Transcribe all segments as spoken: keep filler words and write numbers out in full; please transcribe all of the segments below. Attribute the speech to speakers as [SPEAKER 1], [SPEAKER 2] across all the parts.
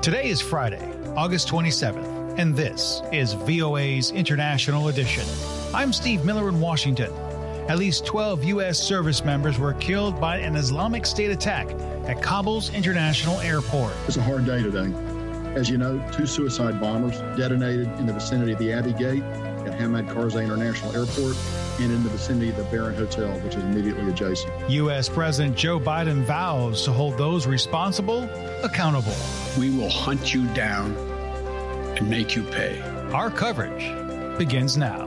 [SPEAKER 1] Today is Friday, August twenty-seventh, and this is V O A's International Edition. I'm Steve Miller in Washington. At least twelve U S service members were killed by an Islamic State attack at Kabul's International Airport.
[SPEAKER 2] It's a hard day today. As you know, two suicide bombers detonated in the vicinity of the Abbey Gate at Hamad Karzai International Airport and in the vicinity of the Baron Hotel, which is immediately adjacent.
[SPEAKER 1] U S. President Joe Biden vows to hold those responsible accountable.
[SPEAKER 3] We will hunt you down and make you pay.
[SPEAKER 1] Our coverage begins now.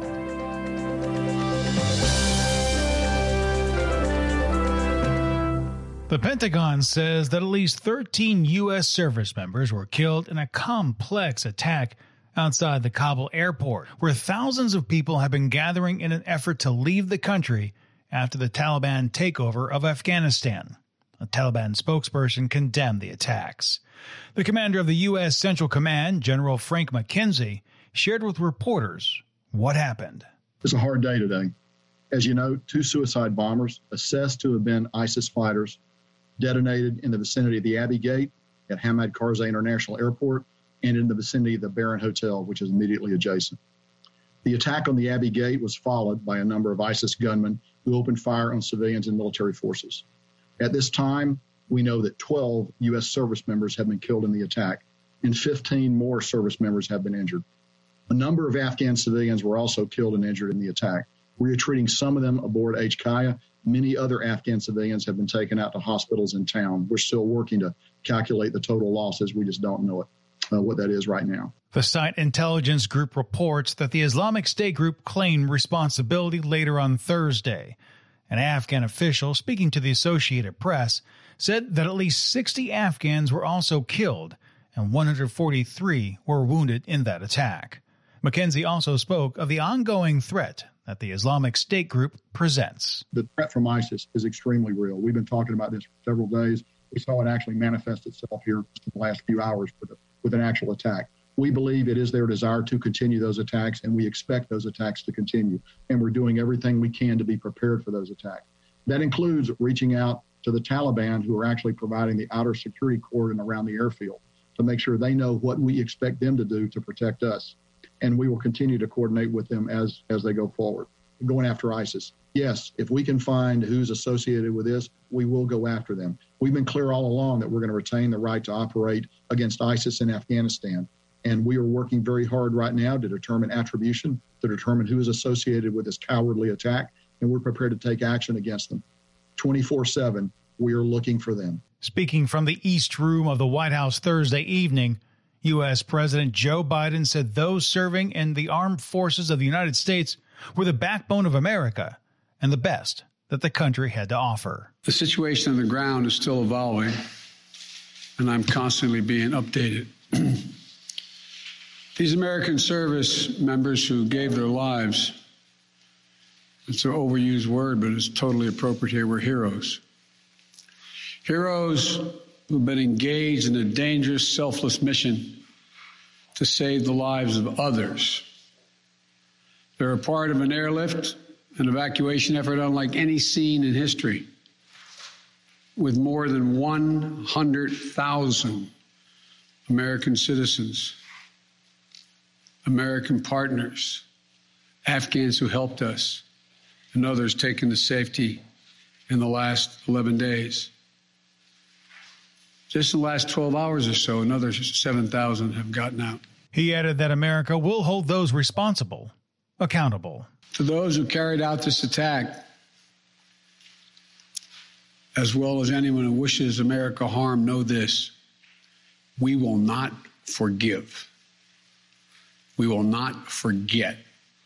[SPEAKER 1] The Pentagon says that at least thirteen U S service members were killed in a complex attack outside the Kabul airport, where thousands of people have been gathering in an effort to leave the country after the Taliban takeover of Afghanistan. A Taliban spokesperson condemned the attacks. The commander of the U S. Central Command, General Frank McKenzie, shared with reporters what happened.
[SPEAKER 2] It's a hard day today. As you know, two suicide bombers, assessed to have been ISIS fighters, detonated in the vicinity of the Abbey Gate at Hamad Karzai International Airport and in the vicinity of the Baron Hotel, which is immediately adjacent. The attack on the Abbey Gate was followed by a number of ISIS gunmen who opened fire on civilians and military forces. At this time, we know that twelve U S service members have been killed in the attack, and fifteen more service members have been injured. A number of Afghan civilians were also killed and injured in the attack. We are treating some of them aboard H Kaya. Many other Afghan civilians have been taken out to hospitals in town. We're still working to calculate the total losses. We just don't know it, uh, what that is right now.
[SPEAKER 1] The site intelligence group reports that the Islamic State group claimed responsibility later on Thursday. An Afghan official speaking to the Associated Press said that at least sixty Afghans were also killed and one hundred forty-three were wounded in that attack. McKenzie also spoke of the ongoing threat that the Islamic State group presents.
[SPEAKER 2] The threat from ISIS is extremely real. We've been talking about this for several days. We saw it actually manifest itself here in the last few hours with, a, with an actual attack. We believe it is their desire to continue those attacks, and we expect those attacks to continue. And we're doing everything we can to be prepared for those attacks. That includes reaching out to the Taliban, who are actually providing the outer security cordon around the airfield, to make sure they know what we expect them to do to protect us. And we will continue to coordinate with them as, as they go forward. Going after ISIS. Yes, if we can find who's associated with this, we will go after them. We've been clear all along that we're going to retain the right to operate against ISIS in Afghanistan. And we are working very hard right now to determine attribution, to determine who is associated with this cowardly attack, and we're prepared to take action against them. twenty-four seven, we are looking for them.
[SPEAKER 1] Speaking from the East Room of the White House Thursday evening, U S. President Joe Biden said those serving in the armed forces of the United States were the backbone of America and the best that the country had to offer.
[SPEAKER 3] The situation on the ground is still evolving, and I'm constantly being updated. These American service members who gave their lives, it's an overused word, but it's totally appropriate here, were heroes. Heroes who've been engaged in a dangerous, selfless mission to save the lives of others. They're a part of an airlift, an evacuation effort unlike any seen in history, with more than one hundred thousand American citizens, American partners, Afghans who helped us, and others taken to safety in the last eleven days. Just in the last twelve hours or so, another seven thousand have gotten out.
[SPEAKER 1] He added that America will hold those responsible accountable.
[SPEAKER 3] To those who carried out this attack, as well as anyone who wishes America harm, know this: we will not forgive. We will not forget.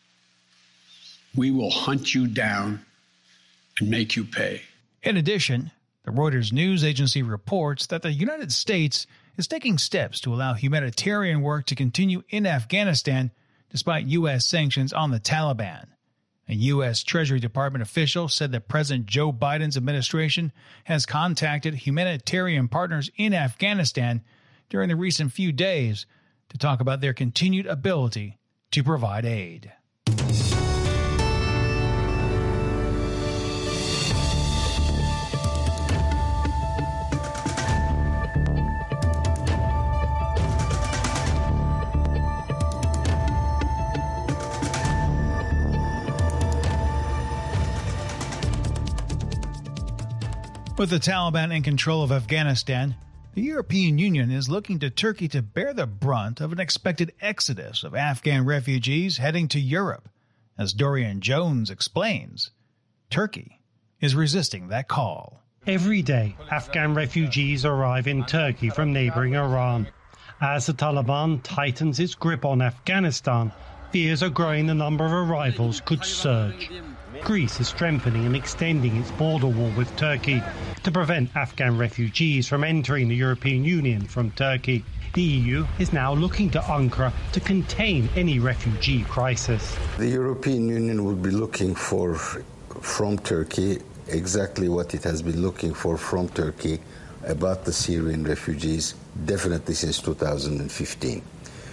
[SPEAKER 3] We will hunt you down and make you pay.
[SPEAKER 1] In addition, the Reuters news agency reports that the United States is taking steps to allow humanitarian work to continue in Afghanistan despite U S sanctions on the Taliban. A U S. Treasury Department official said that President Joe Biden's administration has contacted humanitarian partners in Afghanistan during the recent few days to talk about their continued ability to provide aid. With the Taliban in control of Afghanistan, the European Union is looking to Turkey to bear the brunt of an expected exodus of Afghan refugees heading to Europe. As Dorian Jones explains, Turkey is resisting that call.
[SPEAKER 4] Every day, Afghan refugees arrive in Turkey from neighboring Iran. As the Taliban tightens its grip on Afghanistan, fears are growing the number of arrivals could surge. Greece is strengthening and extending its border wall with Turkey to prevent Afghan refugees from entering the European Union from Turkey. The E U is now looking to Ankara to contain any refugee crisis.
[SPEAKER 5] The European Union will be looking for from Turkey exactly what it has been looking for from Turkey about the Syrian refugees, definitely since two thousand fifteen.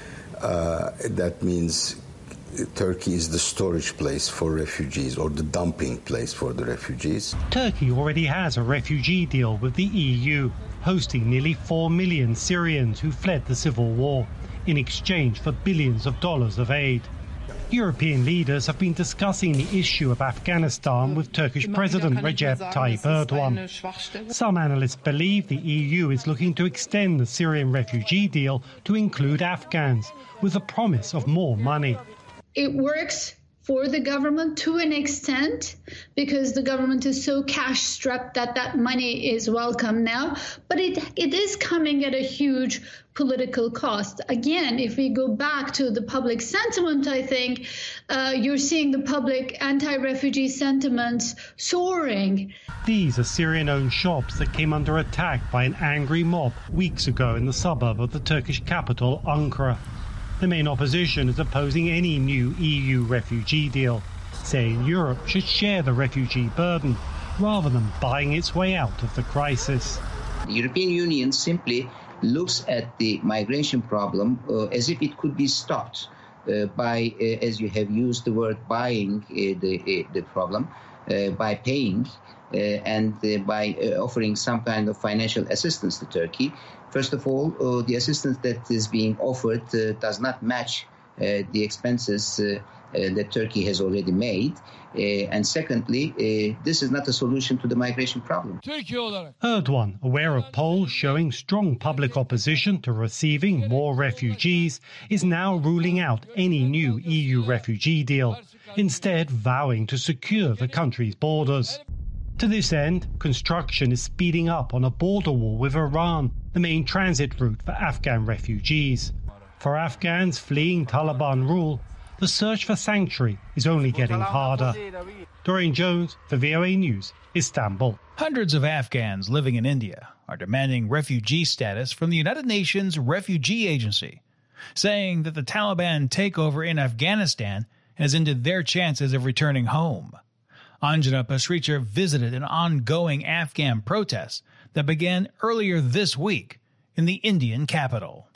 [SPEAKER 5] Uh, that means Turkey is the storage place for refugees, or the dumping place for the refugees.
[SPEAKER 4] Turkey already has a refugee deal with the E U, hosting nearly four million Syrians who fled the civil war, in exchange for billions of dollars of aid. European leaders have been discussing the issue of Afghanistan with Turkish President Recep Tayyip Erdogan. Some analysts believe the E U is looking to extend the Syrian refugee deal to include Afghans, with the promise of more money.
[SPEAKER 6] It works for the government to an extent because the government is so cash-strapped that that money is welcome now. But it it is coming at a huge political cost. Again, if we go back to the public sentiment, I think uh, you're seeing the public anti-refugee sentiments soaring.
[SPEAKER 4] These are Syrian-owned shops that came under attack by an angry mob weeks ago in the suburb of the Turkish capital, Ankara. The main opposition is opposing any new E U refugee deal, saying Europe should share the refugee burden rather than buying its way out of the crisis.
[SPEAKER 7] The European Union simply looks at the migration problem uh, as if it could be stopped uh, by, uh, as you have used the word, buying uh, the, uh, the problem, uh, by paying uh, and uh, by uh, offering some kind of financial assistance to Turkey. First of all, uh, the assistance that is being offered uh, does not match uh, the expenses uh, uh, that Turkey has already made. Uh, and secondly, uh, this is not a solution to the migration problem.
[SPEAKER 4] Erdogan, aware of polls showing strong public opposition to receiving more refugees, is now ruling out any new E U refugee deal, instead vowing to secure the country's borders. To this end, construction is speeding up on a border wall with Iran, the main transit route for Afghan refugees. For Afghans fleeing Taliban rule, the search for sanctuary is only getting harder. Dorian Jones for V O A News, Istanbul.
[SPEAKER 1] Hundreds of Afghans living in India are demanding refugee status from the United Nations Refugee Agency, saying that the Taliban takeover in Afghanistan has ended their chances of returning home. Anjana Pasricha visited an ongoing Afghan protest that began earlier this week in the Indian capital.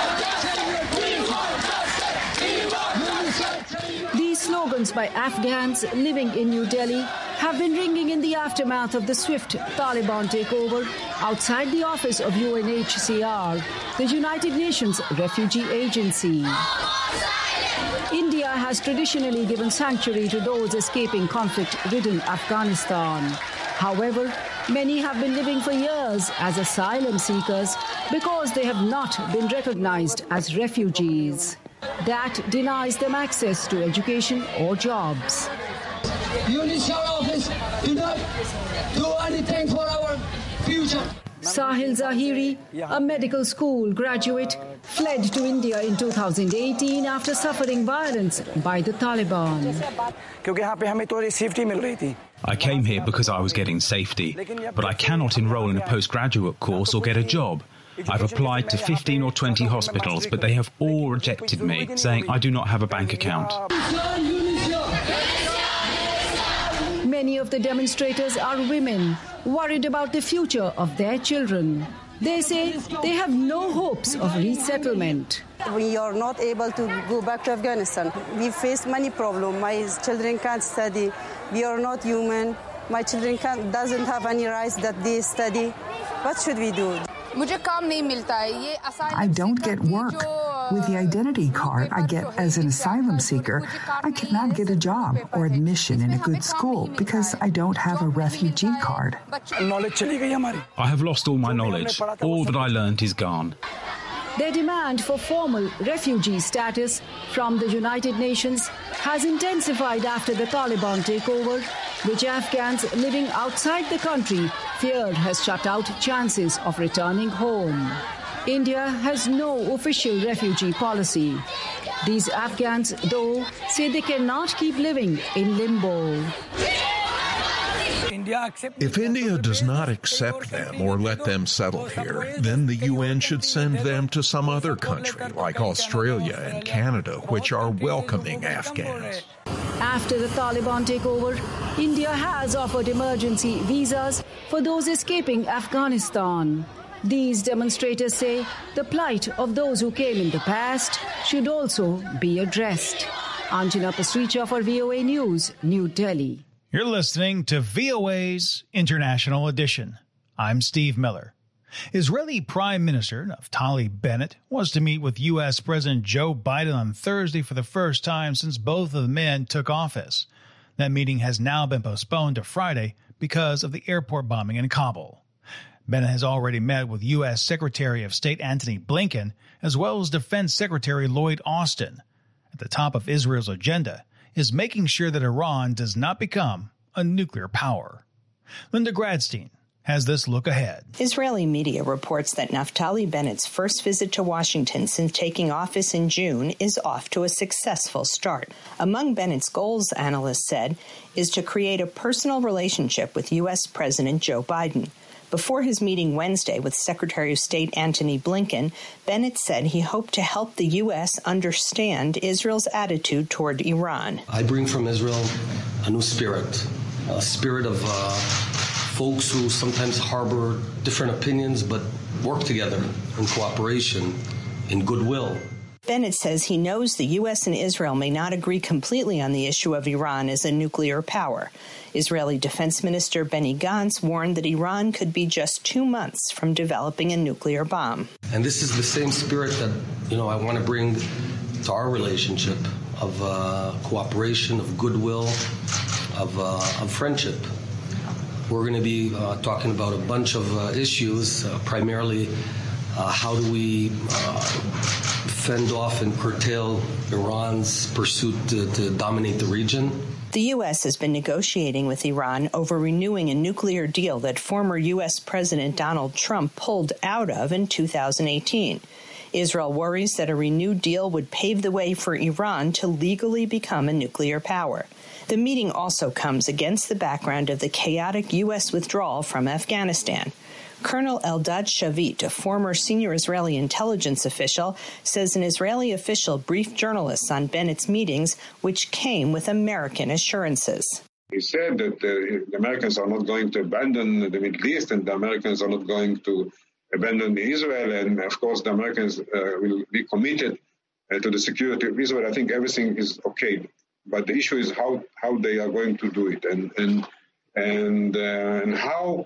[SPEAKER 8] These slogans by Afghans living in New Delhi have been ringing in the aftermath of the swift Taliban takeover outside the office of U N H C R, the United Nations Refugee Agency. India has traditionally given sanctuary to those escaping conflict-ridden Afghanistan. However, many have been living for years as asylum seekers because they have not been recognized as refugees. That denies them access to education or jobs.
[SPEAKER 9] U N H C R office do not do anything for our future.
[SPEAKER 8] Sahil Zahiri, a medical school graduate, fled to India in two thousand eighteen after suffering violence by the Taliban.
[SPEAKER 10] I came here because I was getting safety, but I cannot enroll in a postgraduate course or get a job. I've applied to fifteen or twenty hospitals, but they have all rejected me, saying I do not have a bank account.
[SPEAKER 8] Many of the demonstrators are women, worried about the future of their children. They say they have no hopes of resettlement.
[SPEAKER 11] We are not able to go back to Afghanistan. We face many problems. My children can't study. We are not human. My children can't, doesn't have any rights that they study. What should we do?
[SPEAKER 12] I don't get work. With the identity card I get as an asylum seeker, I cannot get a job or admission in a good school because I don't have a refugee card.
[SPEAKER 10] I have lost all my knowledge. All that I learned is gone.
[SPEAKER 8] Their demand for formal refugee status from the United Nations has intensified after the Taliban takeover, which Afghans living outside the country feared has shut out chances of returning home. India has no official refugee policy. These Afghans, though, say they cannot keep living in limbo.
[SPEAKER 13] If India does not accept them or let them settle here, then the U N should send them to some other country, like Australia and Canada, which are welcoming Afghans.
[SPEAKER 8] After the Taliban takeover, India has offered emergency visas for those escaping Afghanistan. These demonstrators say the plight of those who came in the past should also be addressed. Anjana Pasricha for V O A News, New Delhi.
[SPEAKER 1] You're listening to V O A's International Edition. I'm Steve Miller. Israeli Prime Minister Naftali Bennett was to meet with U S. President Joe Biden on Thursday for the first time since both of the men took office. That meeting has now been postponed to Friday because of the airport bombing in Kabul. Bennett has already met with U S. Secretary of State Antony Blinken, as well as Defense Secretary Lloyd Austin. At the top of Israel's agenda is making sure that Iran does not become a nuclear power. Linda Gradstein has this look ahead.
[SPEAKER 14] Israeli media reports that Naftali Bennett's first visit to Washington since taking office in June is off to a successful start. Among Bennett's goals, analysts said, is to create a personal relationship with U S. President Joe Biden. Before his meeting Wednesday with Secretary of State Antony Blinken, Bennett said he hoped to help the U S understand Israel's attitude toward Iran.
[SPEAKER 15] I bring from Israel a new spirit, a spirit of uh, folks who sometimes harbor different opinions but work together in cooperation, in goodwill.
[SPEAKER 14] Bennett says he knows the U S and Israel may not agree completely on the issue of Iran as a nuclear power. Israeli Defense Minister Benny Gantz warned that Iran could be just two months from developing a nuclear bomb.
[SPEAKER 15] And this is the same spirit that, you know, I want to bring to our relationship of uh, cooperation, of goodwill, of, uh, of friendship. We're going to be uh, talking about a bunch of uh, issues, uh, primarily uh, how do we uh, fend off and curtail Iran's pursuit to, to dominate the region.
[SPEAKER 14] The U S has been negotiating with Iran over renewing a nuclear deal that former U S. President Donald Trump pulled out of in two thousand eighteen. Israel worries that a renewed deal would pave the way for Iran to legally become a nuclear power. The meeting also comes against the background of the chaotic U S withdrawal from Afghanistan. Colonel Eldad Shavit, a former senior Israeli intelligence official, says an Israeli official briefed journalists on Bennett's meetings, which came with American assurances.
[SPEAKER 16] He said that uh, the Americans are not going to abandon the Middle East and the Americans are not going to abandon Israel. And, of course, the Americans uh, will be committed uh, to the security of Israel. I think everything is okay. But the issue is how, how they are going to do it and, and, and, uh, and how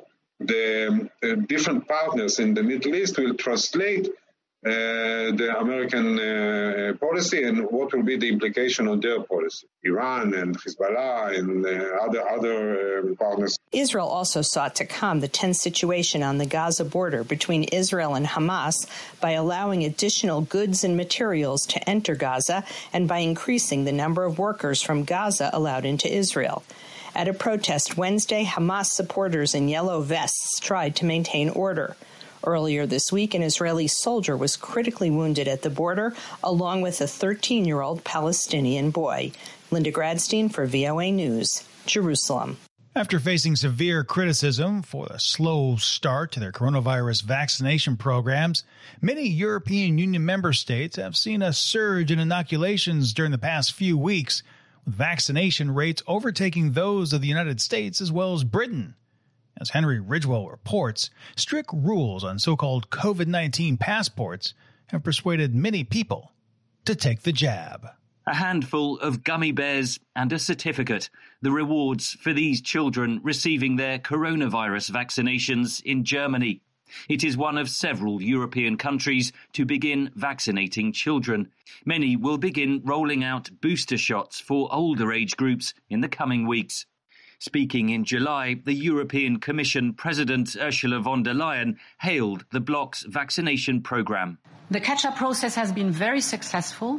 [SPEAKER 16] the uh, different partners in the Middle East will translate uh, the American uh, policy and what will be the implication on their policy. Iran and Hezbollah and uh, other other uh, partners.
[SPEAKER 14] Israel also sought to calm the tense situation on the Gaza border between Israel and Hamas by allowing additional goods and materials to enter Gaza and by increasing the number of workers from Gaza allowed into Israel. At a protest Wednesday, Hamas supporters in yellow vests tried to maintain order. Earlier this week, an Israeli soldier was critically wounded at the border, along with a thirteen-year-old Palestinian boy. Linda Gradstein for V O A News, Jerusalem.
[SPEAKER 1] After facing severe criticism for the slow start to their coronavirus vaccination programs, many European Union member states have seen a surge in inoculations during the past few weeks, with vaccination rates overtaking those of the United States as well as Britain. As Henry Ridgewell reports, strict rules on so-called COVID nineteen passports have persuaded many people to take the jab.
[SPEAKER 17] A handful of gummy bears and a certificate, the rewards for these children receiving their coronavirus vaccinations in Germany. It is one of several European countries to begin vaccinating children. Many will begin rolling out booster shots for older age groups in the coming weeks. Speaking in July, the European Commission President Ursula von der Leyen hailed the bloc's vaccination programme.
[SPEAKER 18] The catch-up process has been very successful,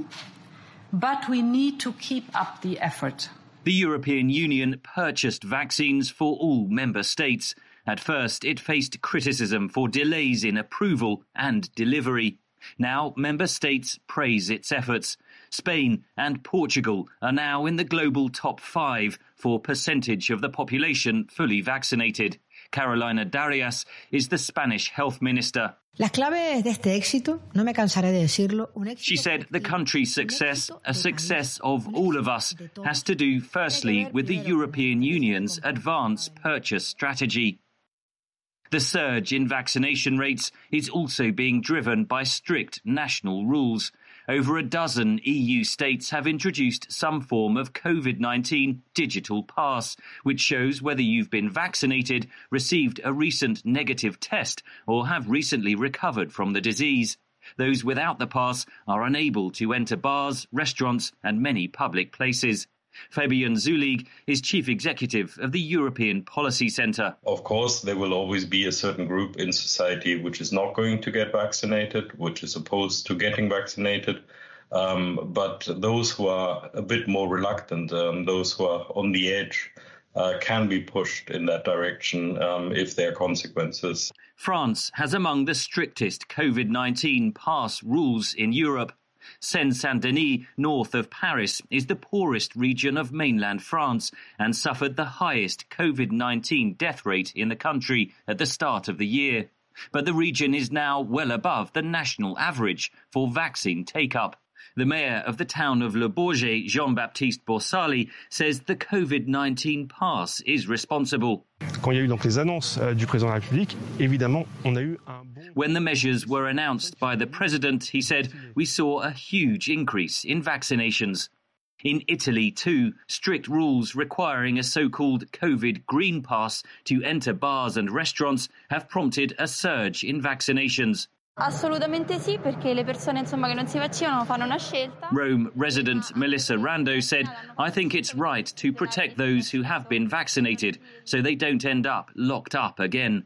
[SPEAKER 18] but we need to keep up the effort.
[SPEAKER 17] The European Union purchased vaccines for all member states. At first, it faced criticism for delays in approval and delivery. Now, member states praise its efforts. Spain and Portugal are now in the global top five for percentage of the population fully vaccinated. Carolina Darias is the Spanish health minister.
[SPEAKER 19] Las claves de este éxito, no me cansaré de decirlo, un éxito.
[SPEAKER 17] She said the country's success, a success of all of us, has to do firstly with the European Union's advance purchase strategy. The surge in vaccination rates is also being driven by strict national rules. Over a dozen E U states have introduced some form of COVID nineteen digital pass, which shows whether you've been vaccinated, received a recent negative test, or have recently recovered from the disease. Those without the pass are unable to enter bars, restaurants, and many public places. Fabian Zulig is chief executive of the European Policy Centre.
[SPEAKER 20] Of course, there will always be a certain group in society which is not going to get vaccinated, which is opposed to getting vaccinated. Um, but those who are a bit more reluctant, um, those who are on the edge, uh, can be pushed in that direction um, if there are consequences.
[SPEAKER 17] France has among the strictest COVID nineteen pass rules in Europe. Seine-Saint-Denis, north of Paris, is the poorest region of mainland France and suffered the highest COVID nineteen death rate in the country at the start of the year. But the region is now well above the national average for vaccine take-up. The mayor of the town of Le Bourget, Jean-Baptiste Borsali, says the COVID nineteen pass is responsible.
[SPEAKER 21] Quand il y a eu donc les annonces du président de la République, évidemment, on a eu un bon...
[SPEAKER 17] When the measures were announced by the president, he said, we saw a huge increase in vaccinations. In Italy, too, strict rules requiring a so-called COVID green pass to enter bars and restaurants have prompted a surge in vaccinations.
[SPEAKER 22] Assolutamente sì, perché le persone insomma che non si vaccinano fanno una scelta.
[SPEAKER 17] Rome resident Melissa Rando said, I think it's right to protect those who have been vaccinated so they don't end up locked up again.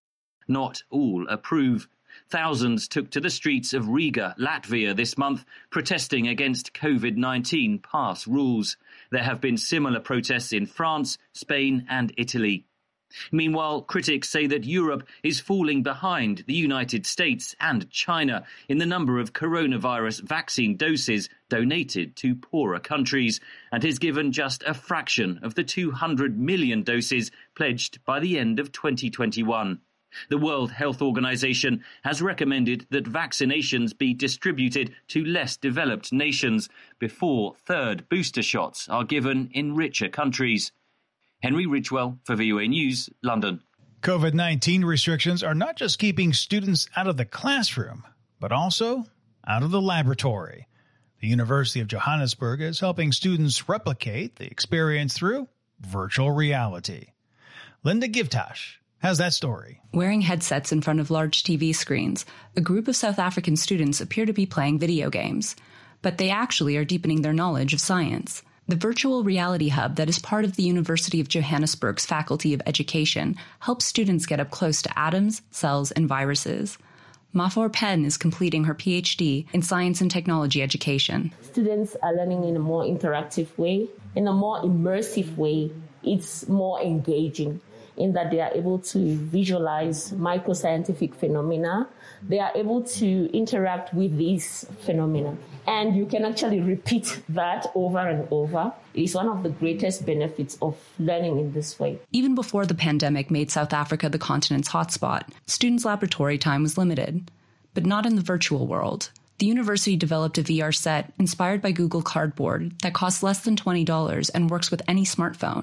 [SPEAKER 17] Not all approve. Thousands took to the streets of Riga, Latvia this month, protesting against COVID nineteen pass rules. There have been similar protests in France, Spain and Italy. Meanwhile, critics say that Europe is falling behind the United States and China in the number of coronavirus vaccine doses donated to poorer countries and has given just a fraction of the two hundred million doses pledged by the end of twenty twenty-one. The World Health Organization has recommended that vaccinations be distributed to less developed nations before third booster shots are given in richer countries. Henry Ridgewell for V O A News, London.
[SPEAKER 1] COVID nineteen restrictions are not just keeping students out of the classroom, but also out of the laboratory. The University of Johannesburg is helping students replicate the experience through virtual reality. Linda Givtash has that story.
[SPEAKER 23] Wearing headsets in front of large T V screens, a group of South African students appear to be playing video games, but they actually are deepening their knowledge of science. The virtual reality hub that is part of the University of Johannesburg's Faculty of Education helps students get up close to atoms, cells, and viruses. Mafor Penn is completing her P H D in Science and Technology Education.
[SPEAKER 24] Students are learning in a more interactive way, in a more immersive way. It's more engaging in that they are able to visualize microscientific phenomena. They are able to interact with these phenomena. And you can actually repeat that over and over. It's one of the greatest benefits of learning in this way.
[SPEAKER 23] Even before the pandemic made South Africa the continent's hotspot, students' laboratory time was limited. But not in the virtual world. The university developed a V R set inspired by Google Cardboard that costs less than twenty dollars and works with any smartphone.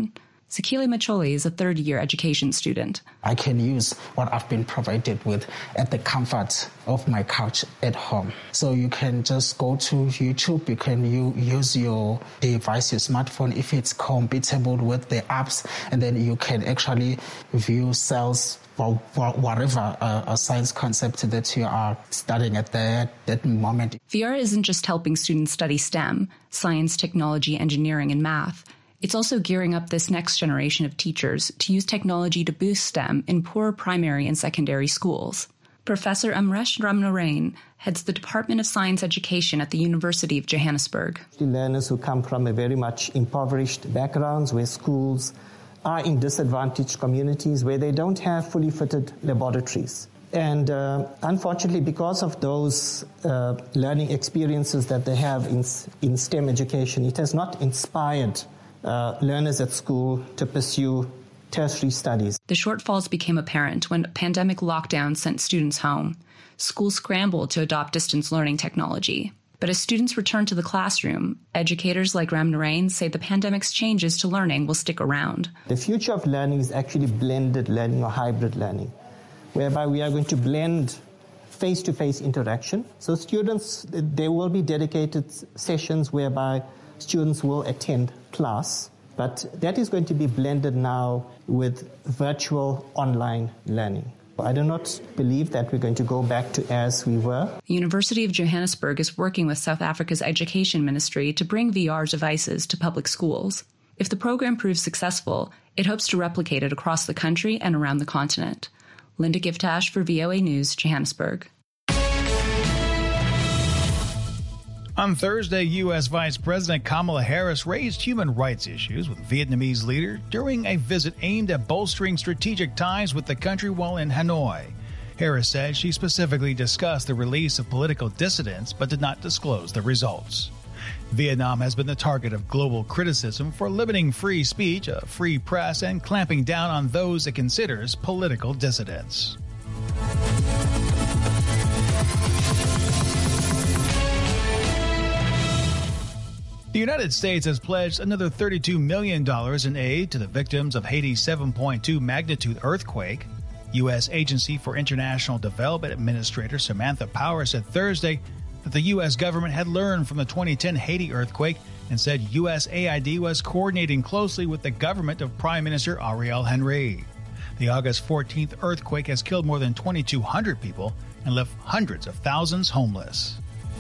[SPEAKER 23] Sekile Macholi is a third-year education student.
[SPEAKER 2] I can use what I've been provided with at the comfort of my couch at home. So you can just go to YouTube, you can u- use your device, your smartphone, if it's compatible with the apps, and then you can actually view cells or whatever uh, a science concept that you are studying at that, that moment.
[SPEAKER 23] V R isn't just helping students study STEM, science, technology, engineering, and math. It's also gearing up this next generation of teachers to use technology to boost STEM in poor primary and secondary schools. Professor Amresh Ramnarain heads the Department of Science Education at the University of Johannesburg.
[SPEAKER 3] The learners who come from a very much impoverished backgrounds where schools are in disadvantaged communities where they don't have fully fitted laboratories. And uh, unfortunately, because of those uh, learning experiences that they have in, in STEM education, it has not inspired uh, learners at school to pursue tertiary studies.
[SPEAKER 23] The shortfalls became apparent when pandemic lockdown sent students home. Schools scrambled to adopt distance learning technology. But as students return to the classroom, educators like Ramnarain say the pandemic's changes to learning will stick around.
[SPEAKER 3] The future of learning is actually blended learning or hybrid learning, whereby we are going to blend face-to-face interaction. So students, there will be dedicated sessions whereby students will attend class, but that is going to be blended now with virtual online learning. I do not believe that we're going to go back to as we were.
[SPEAKER 23] The University of Johannesburg is working with South Africa's Education Ministry to bring V R devices to public schools. If the program proves successful, it hopes to replicate it across the country and around the continent. Linda Giftash for V O A News, Johannesburg.
[SPEAKER 1] On Thursday, U S. Vice President Kamala Harris raised human rights issues with Vietnamese leader during a visit aimed at bolstering strategic ties with the country while in Hanoi. Harris said she specifically discussed the release of political dissidents but did not disclose the results. Vietnam has been the target of global criticism for limiting free speech, a free press, and clamping down on those it considers political dissidents. The United States has pledged another thirty-two million dollars in aid to the victims of Haiti's seven point two magnitude earthquake. U S. Agency for International Development Administrator Samantha Power said Thursday that the U S government had learned from the twenty ten Haiti earthquake and said U S A I D was coordinating closely with the government of Prime Minister Ariel Henry. The August fourteenth earthquake has killed more than twenty-two hundred people and left hundreds of thousands homeless.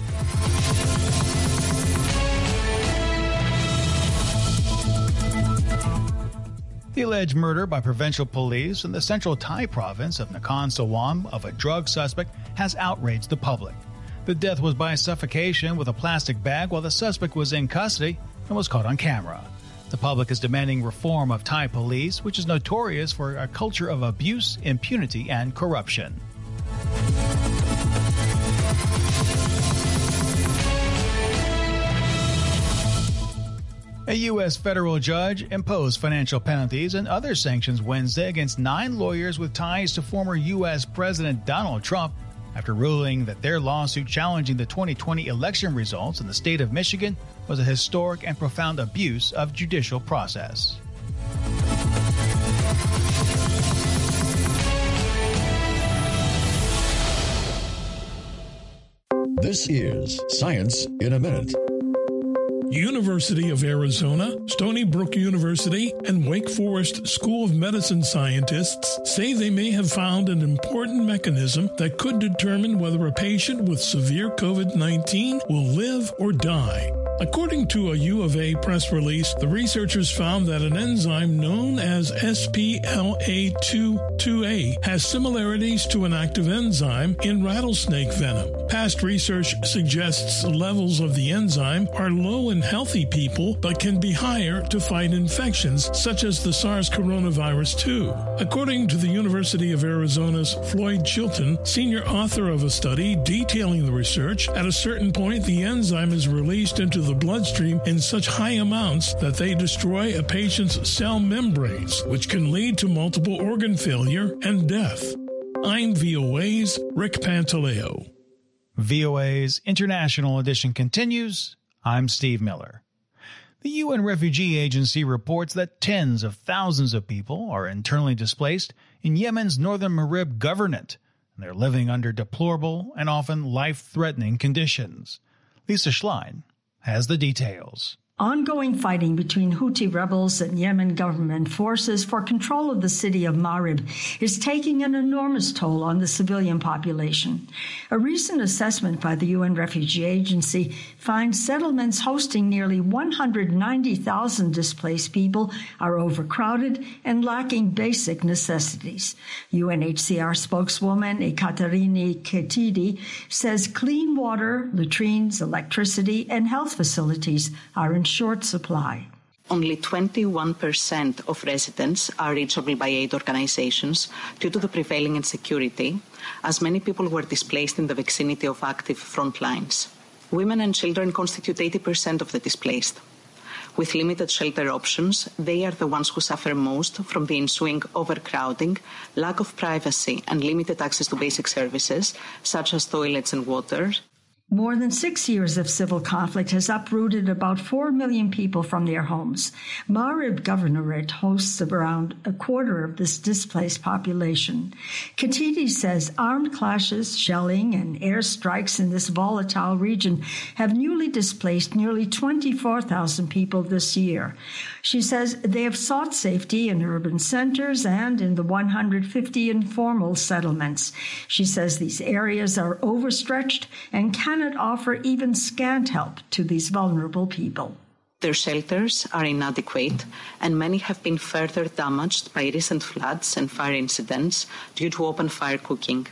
[SPEAKER 1] The alleged murder by provincial police in the central Thai province of Nakhon Sawam of a drug suspect has outraged the public. The death was by suffocation with a plastic bag while the suspect was in custody and was caught on camera. The public is demanding reform of Thai police, which is notorious for a culture of abuse, impunity, and corruption. A U S federal judge imposed financial penalties and other sanctions Wednesday against nine lawyers with ties to former U S. President Donald Trump after ruling that their lawsuit challenging the twenty twenty election results in the state of Michigan was a historic and profound abuse of judicial process.
[SPEAKER 5] This is Science in a Minute.
[SPEAKER 6] University of Arizona, Stony Brook University, and Wake Forest School of Medicine scientists say they may have found an important mechanism that could determine whether a patient with severe covid nineteen will live or die. According to a U of A press release, the researchers found that an enzyme known as S P L A two two A has similarities to an active enzyme in rattlesnake venom. Past research suggests levels of the enzyme are low in healthy people but can be higher to fight infections such as the SARS coronavirus two. According to the University of Arizona's Floyd Chilton, senior author of a study detailing the research, at a certain point the enzyme is released into the bloodstream in such high amounts that they destroy a patient's cell membranes, which can lead to multiple organ failure and death. I'm V O A's Rick Pantaleo.
[SPEAKER 1] V O A's International Edition continues. I'm Steve Miller. The U N Refugee Agency reports that tens of thousands of people are internally displaced in Yemen's northern Marib governorate, and they're living under deplorable and often life-threatening conditions. Lisa Schlein has the details.
[SPEAKER 4] Ongoing fighting between Houthi rebels and Yemen government forces for control of the city of Marib is taking an enormous toll on the civilian population. A recent assessment by the U N Refugee Agency finds settlements hosting nearly one hundred ninety thousand displaced people are overcrowded and lacking basic necessities. U N H C R spokeswoman Ekaterini Ketidi says clean water, latrines, electricity, and health facilities are in short supply.
[SPEAKER 7] Only twenty-one percent of residents are reachable by aid organizations due to the prevailing insecurity, as many people were displaced in the vicinity of active front lines. Women and children constitute eighty percent of the displaced. With limited shelter options, they are the ones who suffer most from the ensuing overcrowding, lack of privacy, and limited access to basic services, such as toilets and water.
[SPEAKER 4] More than six years of civil conflict has uprooted about four million people from their homes. Marib Governorate hosts around a quarter of this displaced population. Katidi says armed clashes, shelling, and airstrikes in this volatile region have newly displaced nearly twenty-four thousand people this year. She says they have sought safety in urban centers and in the one hundred fifty informal settlements. She says these areas are overstretched and cannot offer even scant help to these vulnerable people.
[SPEAKER 7] Their shelters are inadequate, and many have been further damaged by recent floods and fire incidents due to open fire cooking.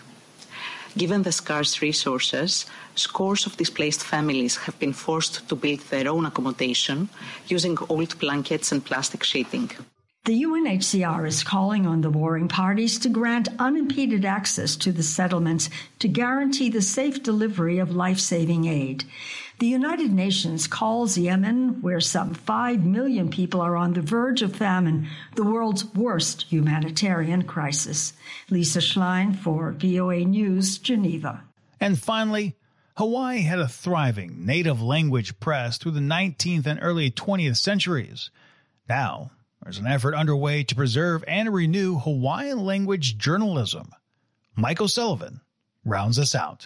[SPEAKER 7] Given the scarce resources, scores of displaced families have been forced to build their own accommodation using old blankets and plastic sheeting.
[SPEAKER 4] The U N H C R is calling on the warring parties to grant unimpeded access to the settlements to guarantee the safe delivery of life-saving aid. The United Nations calls Yemen, where some five million people are on the verge of famine, the world's worst humanitarian crisis. Lisa Schlein for V O A News, Geneva.
[SPEAKER 1] And finally, Hawaii had a thriving native language press through the nineteenth and early twentieth centuries. Now, there's an effort underway to preserve and renew Hawaiian language journalism. Mike O'Sullivan rounds us out.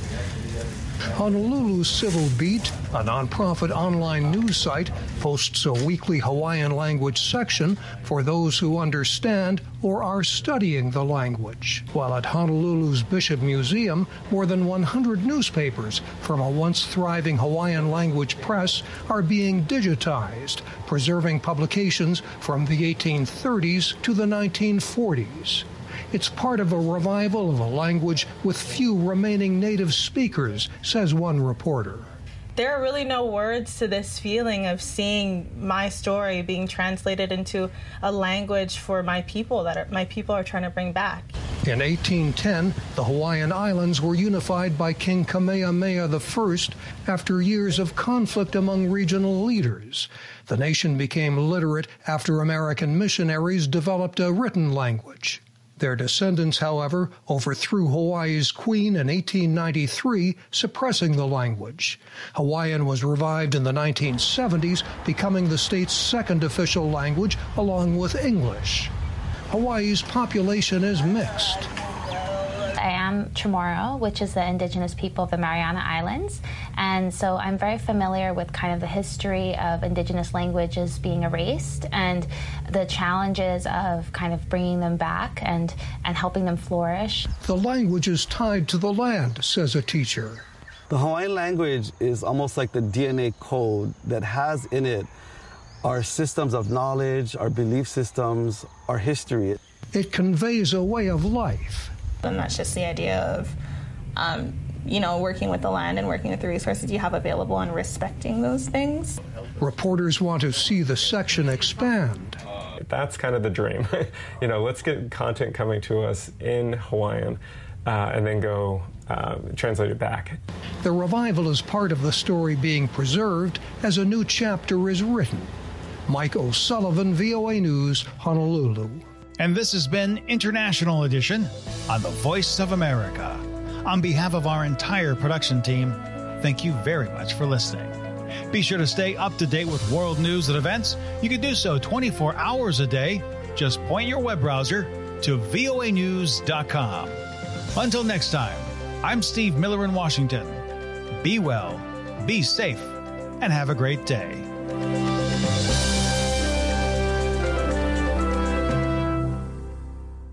[SPEAKER 9] Honolulu Civil Beat, a nonprofit online news site, posts a weekly Hawaiian language section for those who understand or are studying the language. While at Honolulu's Bishop Museum, more than one hundred newspapers from a once thriving Hawaiian language press are being digitized, preserving publications from the eighteen thirties to the nineteen forties. It's part of a revival of a language with few remaining native speakers, says one reporter.
[SPEAKER 11] There are really no words to this feeling of seeing my story being translated into a language for my people that are, my people are trying to bring back.
[SPEAKER 9] In eighteen ten, the Hawaiian Islands were unified by King Kamehameha the First after years of conflict among regional leaders. The nation became literate after American missionaries developed a written language. Their descendants, however, overthrew Hawaii's queen in eighteen ninety-three, suppressing the language. Hawaiian was revived in the nineteen seventies, becoming the state's second official language, along with English. Hawaii's population is mixed.
[SPEAKER 25] I am Chamorro, which is the indigenous people of the Mariana Islands, and so I'm very familiar with kind of the history of indigenous languages being erased and the challenges of kind of bringing them back and, and helping them flourish.
[SPEAKER 9] The language is tied to the land, says a teacher.
[SPEAKER 26] The Hawaiian language is almost like the D N A code that has in it our systems of knowledge, our belief systems, our history.
[SPEAKER 9] It conveys a way of life.
[SPEAKER 11] And that's just the idea of, um, you know, working with the land and working with the resources you have available and respecting those things.
[SPEAKER 9] Reporters want to see the section expand.
[SPEAKER 27] That's kind of the dream. You know, let's get content coming to us in Hawaiian uh, and then go uh, translate it back.
[SPEAKER 9] The revival is part of the story being preserved as a new chapter is written. Mike O'Sullivan, V O A News, Honolulu.
[SPEAKER 1] And this has been International Edition on the Voice of America. On behalf of our entire production team, thank you very much for listening. Be sure to stay up to date with world news and events. You can do so twenty-four hours a day. Just point your web browser to V O A news dot com. Until next time, I'm Steve Miller in Washington. Be well, be safe, and have a great day.